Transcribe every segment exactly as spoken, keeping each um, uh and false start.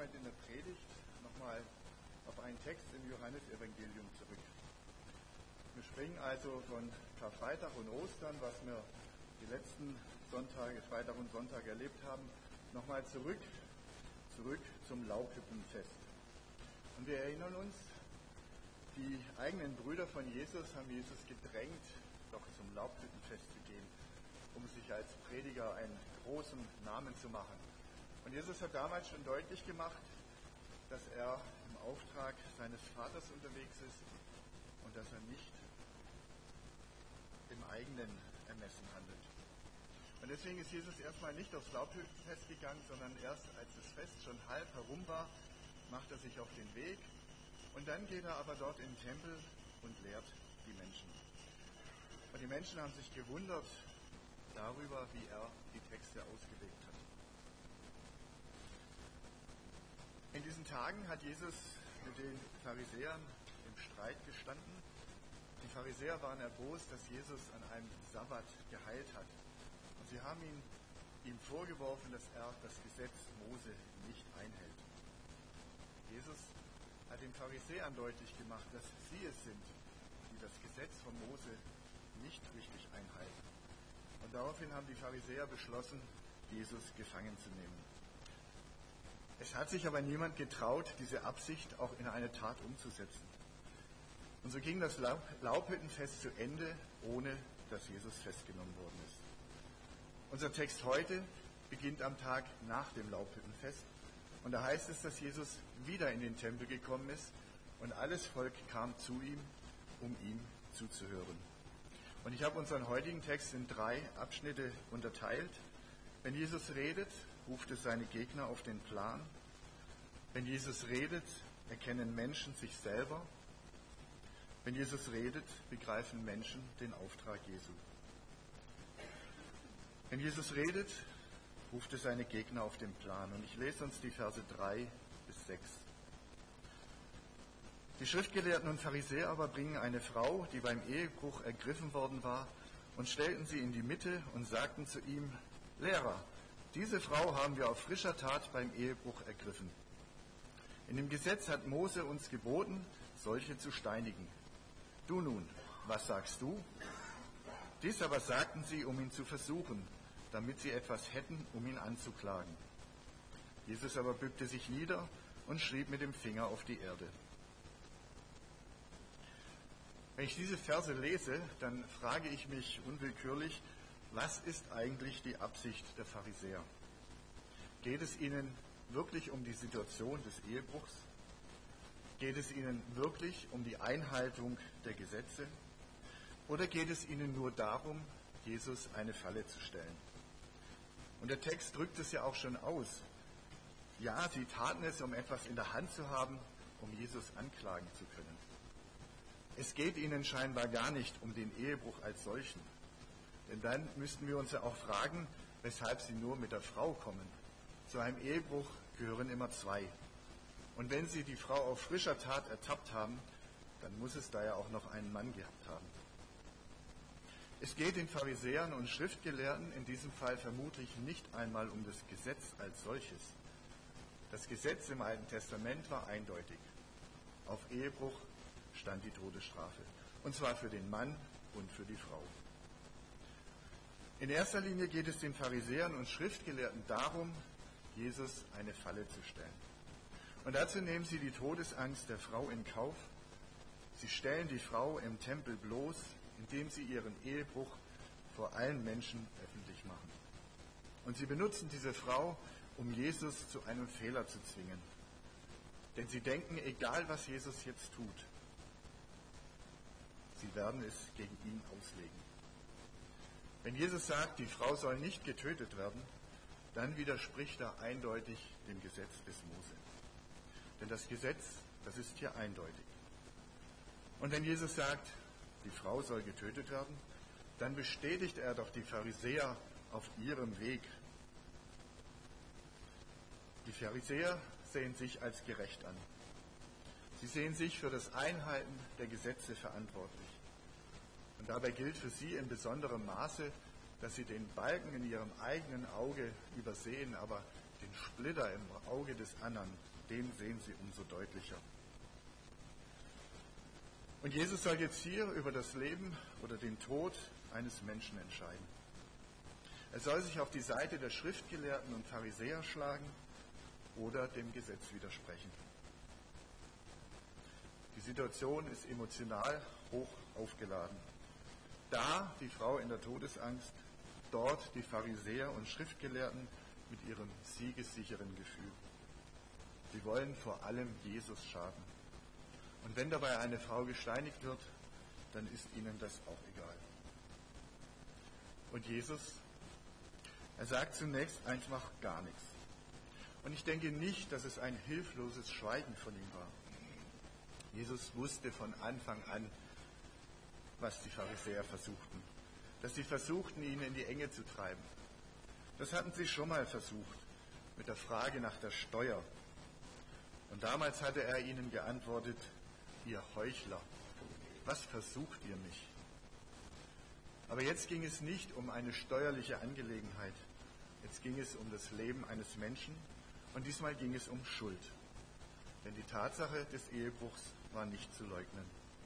heute in der Predigt nochmal auf einen Text im Johannesevangelium zurück. Wir springen also von Karfreitag und Ostern, was wir die letzten Sonntage, Freitag und Sonntag erlebt haben, nochmal zurück, zurück zum Laubhüttenfest. Und wir erinnern uns, die eigenen Brüder von Jesus haben Jesus gedrängt, doch zum Laubhüttenfest zu gehen, um sich als Prediger einen großen Namen zu machen. Und Jesus hat damals schon deutlich gemacht, dass er im Auftrag seines Vaters unterwegs ist und dass er nicht im eigenen Ermessen handelt. Und deswegen ist Jesus erstmal nicht aufs Laubhüttenfest gegangen, sondern erst als das Fest schon halb herum war, macht er sich auf den Weg. Und dann geht er aber dort in den Tempel und lehrt die Menschen. Und die Menschen haben sich gewundert darüber, wie er die Texte ausgelegt hat. In diesen Tagen hat Jesus mit den Pharisäern im Streit gestanden. Die Pharisäer waren erbost, dass Jesus an einem Sabbat geheilt hat. Und sie haben ihn, ihm vorgeworfen, dass er das Gesetz Mose nicht einhält. Jesus hat den Pharisäern deutlich gemacht, dass sie es sind, die das Gesetz von Mose nicht richtig einhalten. Und daraufhin haben die Pharisäer beschlossen, Jesus gefangen zu nehmen. Es hat sich aber niemand getraut, diese Absicht auch in eine Tat umzusetzen. Und so ging das Laubhüttenfest zu Ende, ohne dass Jesus festgenommen worden ist. Unser Text heute beginnt am Tag nach dem Laubhüttenfest. Und da heißt es, dass Jesus wieder in den Tempel gekommen ist und alles Volk kam zu ihm, um ihm zuzuhören. Und ich habe unseren heutigen Text in drei Abschnitte unterteilt. Wenn Jesus redet, ruft es seine Gegner auf den Plan. Wenn Jesus redet, erkennen Menschen sich selber. Wenn Jesus redet, begreifen Menschen den Auftrag Jesu. Wenn Jesus redet, ruft es seine Gegner auf den Plan. Und ich lese uns die Verse drei bis sechs. Die Schriftgelehrten und Pharisäer aber bringen eine Frau, die beim Ehebruch ergriffen worden war, und stellten sie in die Mitte und sagten zu ihm: Lehrer, diese Frau haben wir auf frischer Tat beim Ehebruch ergriffen. In dem Gesetz hat Mose uns geboten, solche zu steinigen. Du nun, was sagst du? Dies aber sagten sie, um ihn zu versuchen, damit sie etwas hätten, um ihn anzuklagen. Jesus aber bückte sich nieder und schrieb mit dem Finger auf die Erde. Wenn ich diese Verse lese, dann frage ich mich unwillkürlich, was ist eigentlich die Absicht der Pharisäer? Geht es ihnen wirklich um die Situation des Ehebruchs? Geht es ihnen wirklich um die Einhaltung der Gesetze? Oder geht es ihnen nur darum, Jesus eine Falle zu stellen? Und der Text drückt es ja auch schon aus. Ja, sie taten es, um etwas in der Hand zu haben, um Jesus anklagen zu können. Es geht ihnen scheinbar gar nicht um den Ehebruch als solchen. Denn dann müssten wir uns ja auch fragen, weshalb sie nur mit der Frau kommen. Zu einem Ehebruch gehören immer zwei. Und wenn sie die Frau auf frischer Tat ertappt haben, dann muss es da ja auch noch einen Mann gehabt haben. Es geht den Pharisäern und Schriftgelehrten in diesem Fall vermutlich nicht einmal um das Gesetz als solches. Das Gesetz im Alten Testament war eindeutig. Auf Ehebruch stand die Todesstrafe. Und zwar für den Mann und für die Frau. In erster Linie geht es den Pharisäern und Schriftgelehrten darum, Jesus eine Falle zu stellen. Und dazu nehmen sie die Todesangst der Frau in Kauf. Sie stellen die Frau im Tempel bloß, indem sie ihren Ehebruch vor allen Menschen öffentlich machen. Und sie benutzen diese Frau, um Jesus zu einem Fehler zu zwingen. Denn sie denken, egal was Jesus jetzt tut, sie werden es gegen ihn auslegen. Wenn Jesus sagt, die Frau soll nicht getötet werden, dann widerspricht er eindeutig dem Gesetz des Mose. Denn das Gesetz, das ist hier eindeutig. Und wenn Jesus sagt, die Frau soll getötet werden, dann bestätigt er doch die Pharisäer auf ihrem Weg. Die Pharisäer sehen sich als gerecht an. Sie sehen sich für das Einhalten der Gesetze verantwortlich. Und dabei gilt für sie in besonderem Maße, dass sie den Balken in ihrem eigenen Auge übersehen, aber den Splitter im Auge des anderen den sehen sie umso deutlicher. Und Jesus soll jetzt hier über das Leben oder den Tod eines Menschen entscheiden. Er soll sich auf die Seite der Schriftgelehrten und Pharisäer schlagen oder dem Gesetz widersprechen. Die Situation ist emotional hoch aufgeladen. Da die Frau in der Todesangst, dort die Pharisäer und Schriftgelehrten mit ihrem siegessicheren Gefühl. Sie wollen vor allem Jesus schaden. Und wenn dabei eine Frau gesteinigt wird, dann ist ihnen das auch egal. Und Jesus, er sagt zunächst einfach gar nichts. Und ich denke nicht, dass es ein hilfloses Schweigen von ihm war. Jesus wusste von Anfang an, was die Pharisäer versuchten. Dass sie versuchten, ihn in die Enge zu treiben. Das hatten sie schon mal versucht, mit der Frage nach der Steuer. Und damals hatte er ihnen geantwortet, ihr Heuchler, was versucht ihr mich? Aber jetzt ging es nicht um eine steuerliche Angelegenheit. Jetzt ging es um das Leben eines Menschen und diesmal ging es um Schuld. Denn die Tatsache des Ehebruchs war nicht zu leugnen.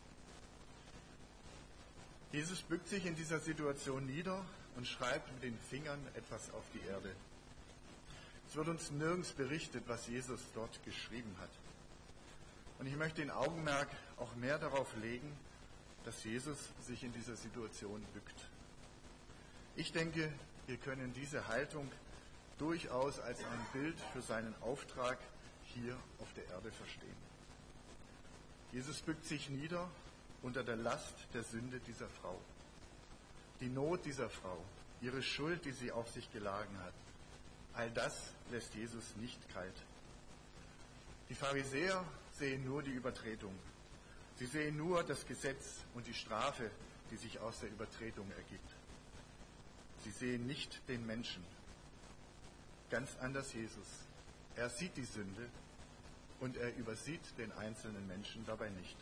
Jesus bückt sich in dieser Situation nieder und schreibt mit den Fingern etwas auf die Erde. Es wird uns nirgends berichtet, was Jesus dort geschrieben hat. Und ich möchte den Augenmerk auch mehr darauf legen, dass Jesus sich in dieser Situation bückt. Ich denke, wir können diese Haltung durchaus als ein Bild für seinen Auftrag hier auf der Erde verstehen. Jesus bückt sich nieder unter der Last der Sünde dieser Frau. Die Not dieser Frau, ihre Schuld, die sie auf sich geladen hat, all das lässt Jesus nicht kalt. Die Pharisäer sehen nur die Übertretung. Sie sehen nur das Gesetz und die Strafe, die sich aus der Übertretung ergibt. Sie sehen nicht den Menschen. Ganz anders Jesus. Er sieht die Sünde und er übersieht den einzelnen Menschen dabei nicht.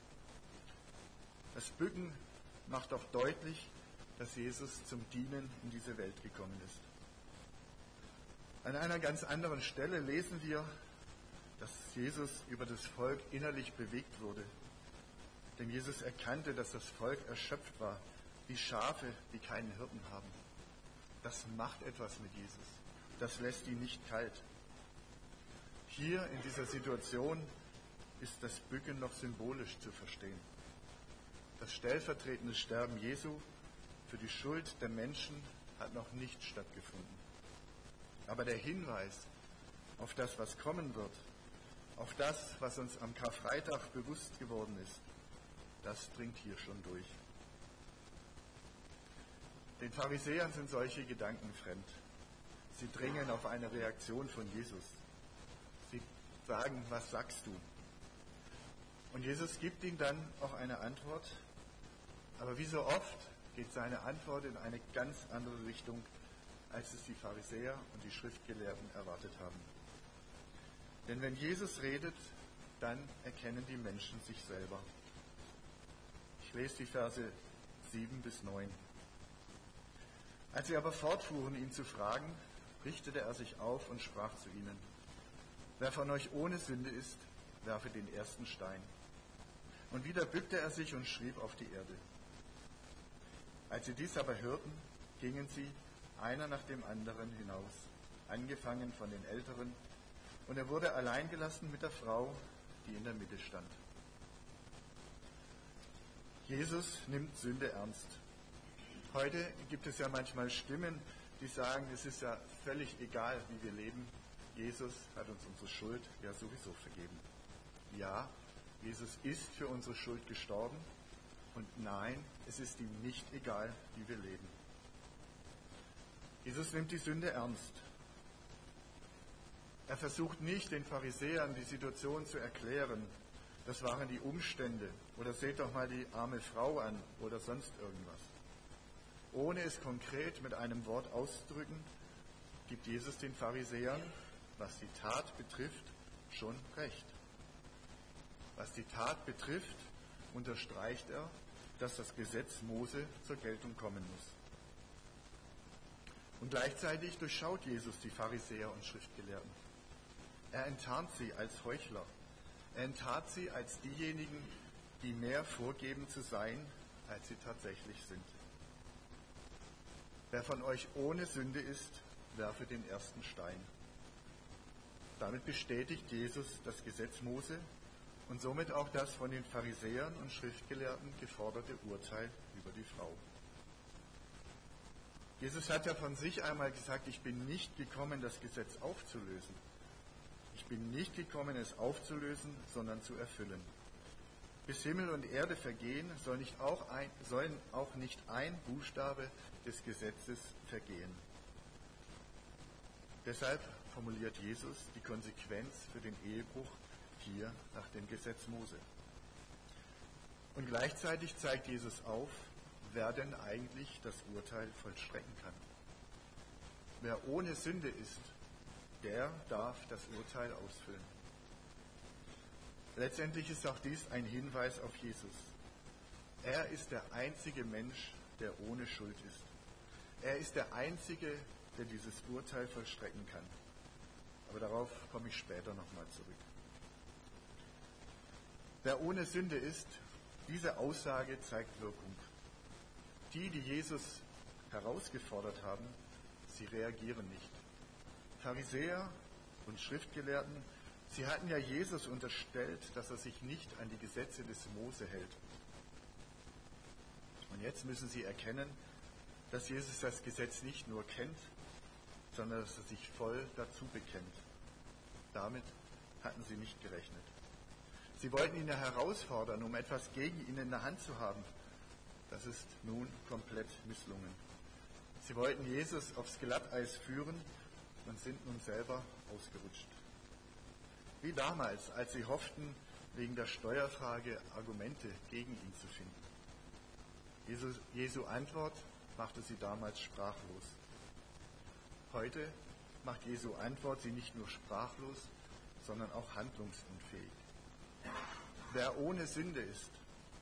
Das Bücken macht auch deutlich, dass Jesus zum Dienen in diese Welt gekommen ist. An einer ganz anderen Stelle lesen wir, dass Jesus über das Volk innerlich bewegt wurde. Denn Jesus erkannte, dass das Volk erschöpft war, wie Schafe, die keinen Hirten haben. Das macht etwas mit Jesus. Das lässt ihn nicht kalt. Hier in dieser Situation ist das Bücken noch symbolisch zu verstehen. Das stellvertretende Sterben Jesu für die Schuld der Menschen hat noch nicht stattgefunden. Aber der Hinweis auf das, was kommen wird, auf das, was uns am Karfreitag bewusst geworden ist, das dringt hier schon durch. Den Pharisäern sind solche Gedanken fremd. Sie dringen auf eine Reaktion von Jesus. Sie sagen, was sagst du? Und Jesus gibt ihnen dann auch eine Antwort. Aber wie so oft geht seine Antwort in eine ganz andere Richtung, als es die Pharisäer und die Schriftgelehrten erwartet haben. Denn wenn Jesus redet, dann erkennen die Menschen sich selber. Ich lese die Verse sieben bis neun. Als sie aber fortfuhren, ihn zu fragen, richtete er sich auf und sprach zu ihnen: Wer von euch ohne Sünde ist, werfe den ersten Stein. Und wieder bückte er sich und schrieb auf die Erde. Als sie dies aber hörten, gingen sie, einer nach dem anderen, hinaus, angefangen von den Älteren, und er wurde allein gelassen mit der Frau, die in der Mitte stand. Jesus nimmt Sünde ernst. Heute gibt es ja manchmal Stimmen, die sagen, es ist ja völlig egal, wie wir leben. Jesus hat uns unsere Schuld ja sowieso vergeben. Ja, Jesus ist für unsere Schuld gestorben. Und nein, es ist ihm nicht egal, wie wir leben. Jesus nimmt die Sünde ernst. Er versucht nicht, den Pharisäern die Situation zu erklären. Das waren die Umstände. Oder seht doch mal die arme Frau an oder sonst irgendwas. Ohne es konkret mit einem Wort auszudrücken, gibt Jesus den Pharisäern, was die Tat betrifft, schon recht. Was die Tat betrifft, unterstreicht er, dass das Gesetz Mose zur Geltung kommen muss. Und gleichzeitig durchschaut Jesus die Pharisäer und Schriftgelehrten. Er enttarnt sie als Heuchler. Er enttarnt sie als diejenigen, die mehr vorgeben zu sein, als sie tatsächlich sind. Wer von euch ohne Sünde ist, werfe den ersten Stein. Damit bestätigt Jesus das Gesetz Mose und somit auch das von den Pharisäern und Schriftgelehrten geforderte Urteil über die Frau. Jesus hat ja von sich einmal gesagt, ich bin nicht gekommen, das Gesetz aufzulösen. Ich bin nicht gekommen, es aufzulösen, sondern zu erfüllen. Bis Himmel und Erde vergehen, soll nicht auch ein, sollen auch nicht ein Buchstabe des Gesetzes vergehen. Deshalb formuliert Jesus die Konsequenz für den Ehebruch hier nach dem Gesetz Mose. Und gleichzeitig zeigt Jesus auf, wer denn eigentlich das Urteil vollstrecken kann. Wer ohne Sünde ist, der darf das Urteil ausfüllen. Letztendlich ist auch dies ein Hinweis auf Jesus. Er ist der einzige Mensch, der ohne Schuld ist. Er ist der Einzige, der dieses Urteil vollstrecken kann. Aber darauf komme ich später nochmal zurück. Wer ohne Sünde ist, diese Aussage zeigt Wirkung. Die, die Jesus herausgefordert haben, sie reagieren nicht. Pharisäer und Schriftgelehrten, sie hatten ja Jesus unterstellt, dass er sich nicht an die Gesetze des Mose hält. Und jetzt müssen sie erkennen, dass Jesus das Gesetz nicht nur kennt, sondern dass er sich voll dazu bekennt. Damit hatten sie nicht gerechnet. Sie wollten ihn ja herausfordern, um etwas gegen ihn in der Hand zu haben. Das ist nun komplett misslungen. Sie wollten Jesus aufs Glatteis führen und sind nun selber ausgerutscht. Wie damals, als sie hofften, wegen der Steuerfrage Argumente gegen ihn zu finden. Jesu, Jesu Antwort machte sie damals sprachlos. Heute macht Jesu Antwort sie nicht nur sprachlos, sondern auch handlungsunfähig. Wer ohne Sünde ist,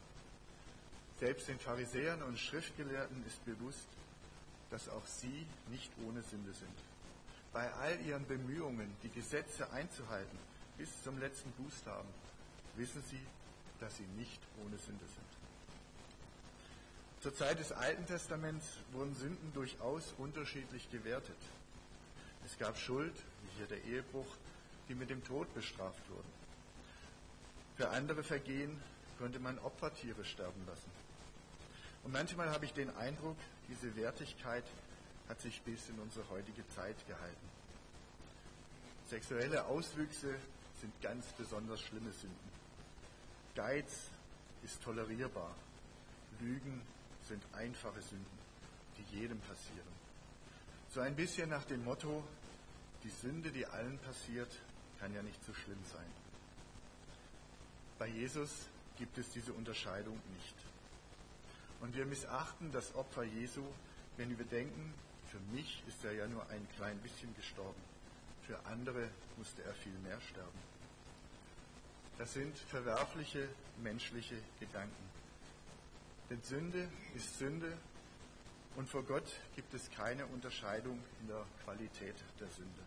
selbst den Pharisäern und Schriftgelehrten ist bewusst, dass auch sie nicht ohne Sünde sind. Bei all ihren Bemühungen, die Gesetze einzuhalten, bis zum letzten Buchstaben, wissen sie, dass sie nicht ohne Sünde sind. Zur Zeit des Alten Testaments wurden Sünden durchaus unterschiedlich gewertet. Es gab Schuld, wie hier der Ehebruch, die mit dem Tod bestraft wurden. Für andere Vergehen konnte man Opfertiere sterben lassen. Und manchmal habe ich den Eindruck, diese Wertigkeit hat sich bis in unsere heutige Zeit gehalten. Sexuelle Auswüchse sind ganz besonders schlimme Sünden. Geiz ist tolerierbar. Lügen sind einfache Sünden, die jedem passieren. So ein bisschen nach dem Motto, die Sünde, die allen passiert, kann ja nicht so schlimm sein. Bei Jesus gibt es diese Unterscheidung nicht. Und wir missachten das Opfer Jesu, wenn wir bedenken, für mich ist er ja nur ein klein bisschen gestorben. Für andere musste er viel mehr sterben. Das sind verwerfliche menschliche Gedanken. Denn Sünde ist Sünde und vor Gott gibt es keine Unterscheidung in der Qualität der Sünde.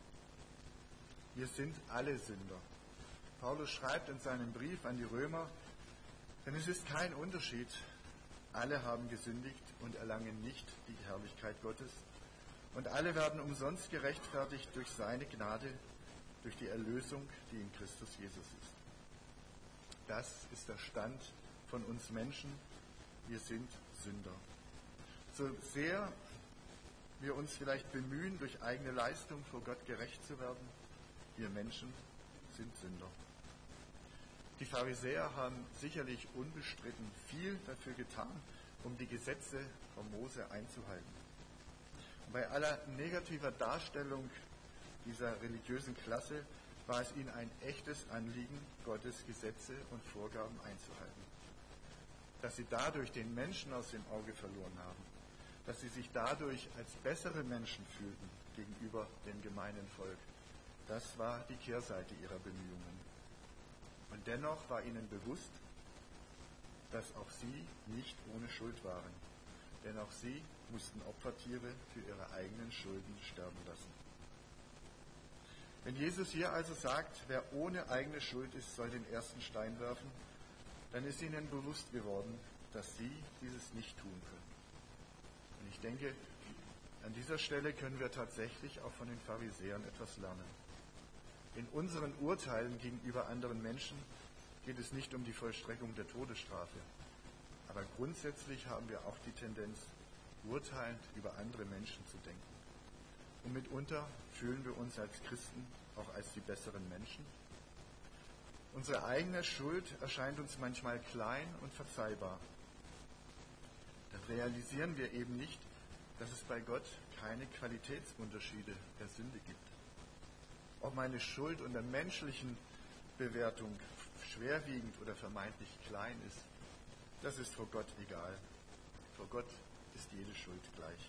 Wir sind alle Sünder. Paulus schreibt in seinem Brief an die Römer, denn es ist kein Unterschied. Alle haben gesündigt und erlangen nicht die Herrlichkeit Gottes. Und alle werden umsonst gerechtfertigt durch seine Gnade, durch die Erlösung, die in Christus Jesus ist. Das ist der Stand von uns Menschen. Wir sind Sünder. So sehr wir uns vielleicht bemühen, durch eigene Leistung vor Gott gerecht zu werden, wir Menschen sind Sünder. Die Pharisäer haben sicherlich unbestritten viel dafür getan, um die Gesetze von Mose einzuhalten. Und bei aller negativer Darstellung dieser religiösen Klasse war es ihnen ein echtes Anliegen, Gottes Gesetze und Vorgaben einzuhalten. Dass sie dadurch den Menschen aus dem Auge verloren haben, dass sie sich dadurch als bessere Menschen fühlten gegenüber dem gemeinen Volk, das war die Kehrseite ihrer Bemühungen. Und dennoch war ihnen bewusst, dass auch sie nicht ohne Schuld waren. Denn auch sie mussten Opfertiere für ihre eigenen Schulden sterben lassen. Wenn Jesus hier also sagt, wer ohne eigene Schuld ist, soll den ersten Stein werfen, dann ist ihnen bewusst geworden, dass sie dieses nicht tun können. Und ich denke, an dieser Stelle können wir tatsächlich auch von den Pharisäern etwas lernen. In unseren Urteilen gegenüber anderen Menschen geht es nicht um die Vollstreckung der Todesstrafe. Aber grundsätzlich haben wir auch die Tendenz, urteilend über andere Menschen zu denken. Und mitunter fühlen wir uns als Christen auch als die besseren Menschen. Unsere eigene Schuld erscheint uns manchmal klein und verzeihbar. Dann realisieren wir eben nicht, dass es bei Gott keine Qualitätsunterschiede der Sünde gibt. Ob meine Schuld unter menschlichen Bewertung schwerwiegend oder vermeintlich klein ist, das ist vor Gott egal. Vor Gott ist jede Schuld gleich.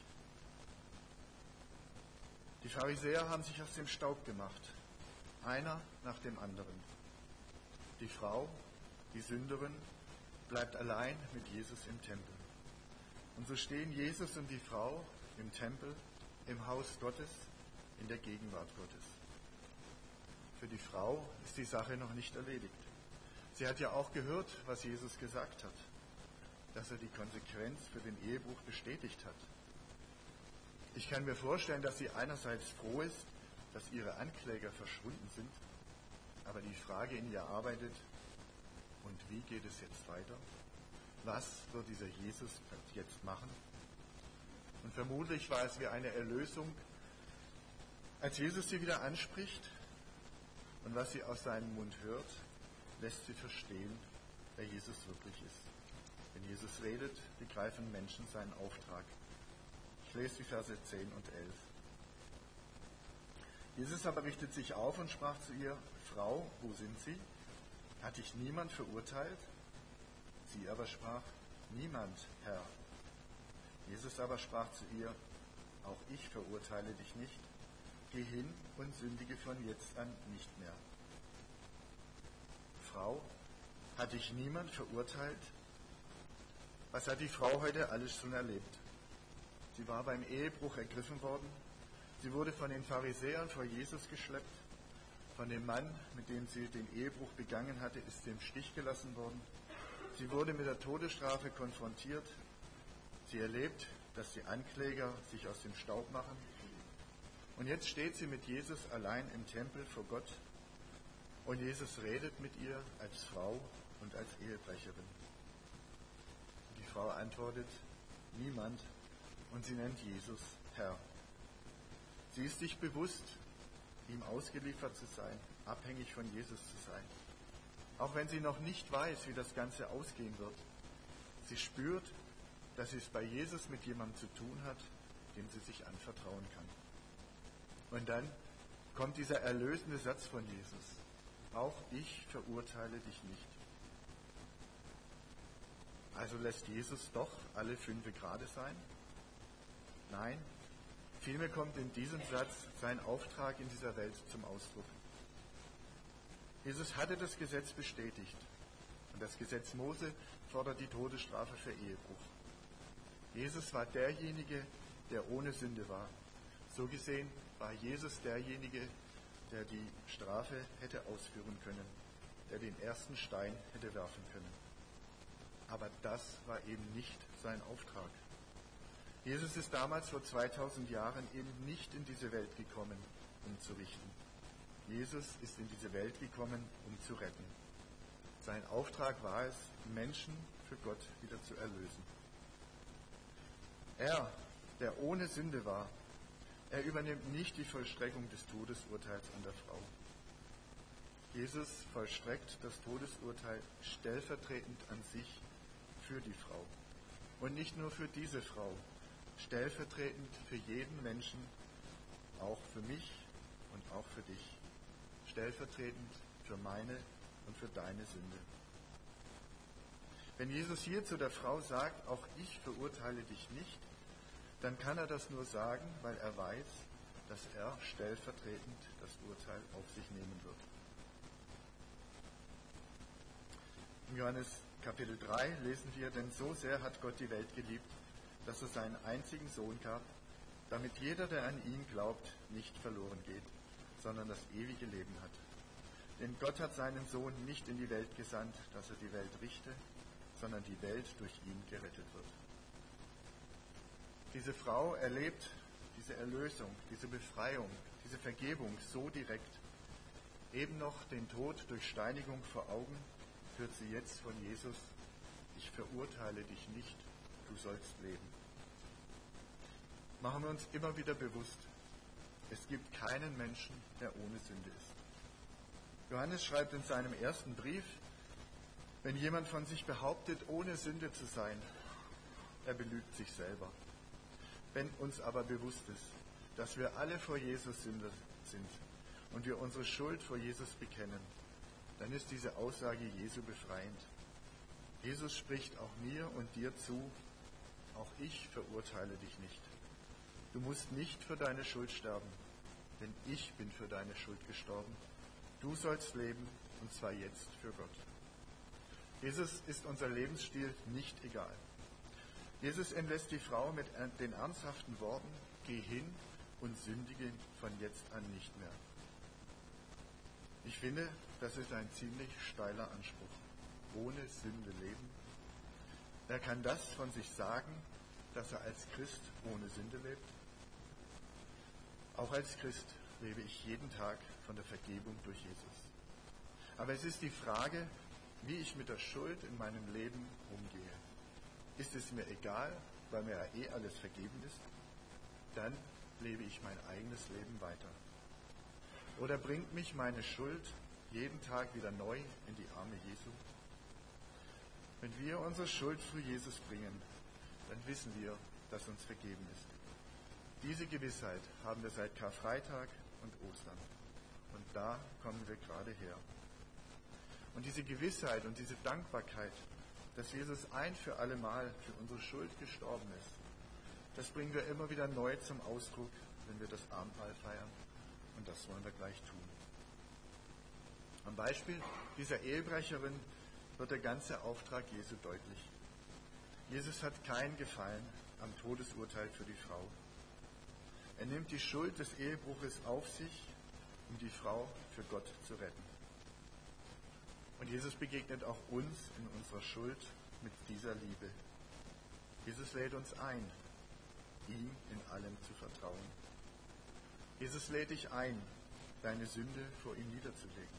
Die Pharisäer haben sich aus dem Staub gemacht, einer nach dem anderen. Die Frau, die Sünderin, bleibt allein mit Jesus im Tempel. Und so stehen Jesus und die Frau im Tempel, im Haus Gottes, in der Gegenwart Gottes. Für die Frau ist die Sache noch nicht erledigt. Sie hat ja auch gehört, was Jesus gesagt hat, dass er die Konsequenz für den Ehebruch bestätigt hat. Ich kann mir vorstellen, dass sie einerseits froh ist, dass ihre Ankläger verschwunden sind, aber die Frage in ihr arbeitet, und wie geht es jetzt weiter? Was wird dieser Jesus jetzt machen? Und vermutlich war es wie eine Erlösung, als Jesus sie wieder anspricht und was sie aus seinem Mund hört, lässt sie verstehen, wer Jesus wirklich ist. Wenn Jesus redet, begreifen Menschen seinen Auftrag. Ich lese die Verse zehn und elf. Jesus aber richtet sich auf und sprach zu ihr, Frau, wo sind sie? Hat dich niemand verurteilt? Sie aber sprach, niemand, Herr. Jesus aber sprach zu ihr, auch ich verurteile dich nicht. Geh hin und sündige von jetzt an nicht mehr. Frau, hat dich niemand verurteilt? Was hat die Frau heute alles schon erlebt? Sie war beim Ehebruch ergriffen worden. Sie wurde von den Pharisäern vor Jesus geschleppt. Von dem Mann, mit dem sie den Ehebruch begangen hatte, ist sie im Stich gelassen worden. Sie wurde mit der Todesstrafe konfrontiert. Sie erlebt, dass die Ankläger sich aus dem Staub machen. Und jetzt steht sie mit Jesus allein im Tempel vor Gott. Und Jesus redet mit ihr als Frau und als Ehebrecherin. Die Frau antwortet, niemand. Und sie nennt Jesus Herr. Sie ist sich bewusst, ihm ausgeliefert zu sein, abhängig von Jesus zu sein. Auch wenn sie noch nicht weiß, wie das Ganze ausgehen wird. Sie spürt, dass sie es bei Jesus mit jemandem zu tun hat, dem sie sich anvertrauen kann. Und dann kommt dieser erlösende Satz von Jesus. Auch ich verurteile dich nicht. Also lässt Jesus doch alle fünf Grade sein? Nein, vielmehr kommt in diesem Satz sein Auftrag in dieser Welt zum Ausdruck. Jesus hatte das Gesetz bestätigt und das Gesetz Mose fordert die Todesstrafe für Ehebruch. Jesus war derjenige, der ohne Sünde war. So gesehen war Jesus derjenige, der die Strafe hätte ausführen können, der den ersten Stein hätte werfen können. Aber das war eben nicht sein Auftrag. Jesus ist damals vor zweitausend Jahren eben nicht in diese Welt gekommen, um zu richten. Jesus ist in diese Welt gekommen, um zu retten. Sein Auftrag war es, Menschen für Gott wieder zu erlösen. Er, der ohne Sünde war, er übernimmt nicht die Vollstreckung des Todesurteils an der Frau. Jesus vollstreckt das Todesurteil stellvertretend an sich für die Frau. Und nicht nur für diese Frau, stellvertretend für jeden Menschen, auch für mich und auch für dich. Stellvertretend für meine und für deine Sünde. Wenn Jesus hier zu der Frau sagt, auch ich verurteile dich nicht, dann kann er das nur sagen, weil er weiß, dass er stellvertretend das Urteil auf sich nehmen wird. In Johannes Kapitel drei lesen wir, denn so sehr hat Gott die Welt geliebt, dass er seinen einzigen Sohn gab, damit jeder, der an ihn glaubt, nicht verloren geht, sondern das ewige Leben hat. Denn Gott hat seinen Sohn nicht in die Welt gesandt, dass er die Welt richte, sondern die Welt durch ihn gerettet wird. Diese Frau erlebt diese Erlösung, diese Befreiung, diese Vergebung so direkt. Eben noch den Tod durch Steinigung vor Augen, hört sie jetzt von Jesus: Ich verurteile dich nicht, du sollst leben. Machen wir uns immer wieder bewusst, es gibt keinen Menschen, der ohne Sünde ist. Johannes schreibt in seinem ersten Brief, wenn jemand von sich behauptet, ohne Sünde zu sein, er belügt sich selber. Wenn uns aber bewusst ist, dass wir alle vor Jesus Sünder sind und wir unsere Schuld vor Jesus bekennen, dann ist diese Aussage Jesu befreiend. Jesus spricht auch mir und dir zu: Auch ich verurteile dich nicht. Du musst nicht für deine Schuld sterben, denn ich bin für deine Schuld gestorben. Du sollst leben, und zwar jetzt für Gott. Jesus ist unser Lebensstil nicht egal. Jesus entlässt die Frau mit den ernsthaften Worten: Geh hin und sündige von jetzt an nicht mehr. Ich finde, das ist ein ziemlich steiler Anspruch. Ohne Sünde leben. Wer kann das von sich sagen, dass er als Christ ohne Sünde lebt? Auch als Christ lebe ich jeden Tag von der Vergebung durch Jesus. Aber es ist die Frage, wie ich mit der Schuld in meinem Leben umgehe. Ist es mir egal, weil mir ja eh alles vergeben ist? Dann lebe ich mein eigenes Leben weiter. Oder bringt mich meine Schuld jeden Tag wieder neu in die Arme Jesu? Wenn wir unsere Schuld zu Jesus bringen, dann wissen wir, dass uns vergeben ist. Diese Gewissheit haben wir seit Karfreitag und Ostern. Und da kommen wir gerade her. Und diese Gewissheit und diese Dankbarkeit, dass Jesus ein für alle Mal für unsere Schuld gestorben ist, das bringen wir immer wieder neu zum Ausdruck, wenn wir das Abendmahl feiern. Und das wollen wir gleich tun. Am Beispiel dieser Ehebrecherin wird der ganze Auftrag Jesu deutlich. Jesus hat keinen Gefallen am Todesurteil für die Frau. Er nimmt die Schuld des Ehebruches auf sich, um die Frau für Gott zu retten. Und Jesus begegnet auch uns in unserer Schuld mit dieser Liebe. Jesus lädt uns ein, ihm in allem zu vertrauen. Jesus lädt dich ein, deine Sünde vor ihm niederzulegen.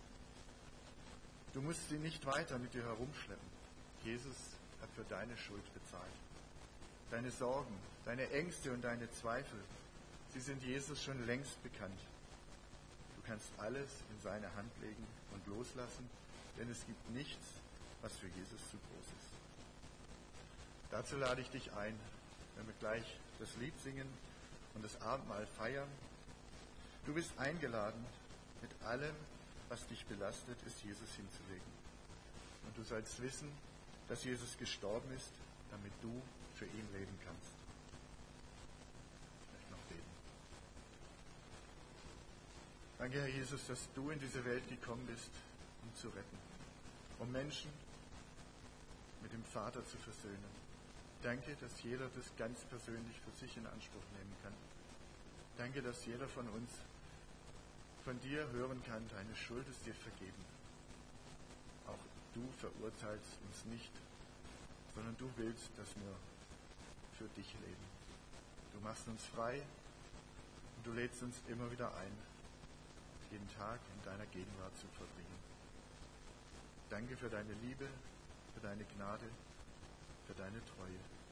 Du musst sie nicht weiter mit dir herumschleppen. Jesus hat für deine Schuld bezahlt. Deine Sorgen, deine Ängste und deine Zweifel, sie sind Jesus schon längst bekannt. Du kannst alles in seine Hand legen und loslassen, denn es gibt nichts, was für Jesus zu groß ist. Dazu lade ich dich ein, wenn wir gleich das Lied singen und das Abendmahl feiern. Du bist eingeladen, mit allem, was dich belastet, es Jesus hinzulegen. Und du sollst wissen, dass Jesus gestorben ist, damit du für ihn leben kannst. Ich möchte noch beten. Danke, Herr Jesus, dass du in diese Welt gekommen bist, um zu retten, um Menschen mit dem Vater zu versöhnen. Danke, dass jeder das ganz persönlich für sich in Anspruch nehmen kann. Danke, dass jeder von uns von dir hören kann, deine Schuld ist dir vergeben. Auch du verurteilst uns nicht, sondern du willst, dass wir für dich leben. Du machst uns frei und du lädst uns immer wieder ein, jeden Tag in deiner Gegenwart zu verbringen. Danke für deine Liebe, für deine Gnade, für deine Treue.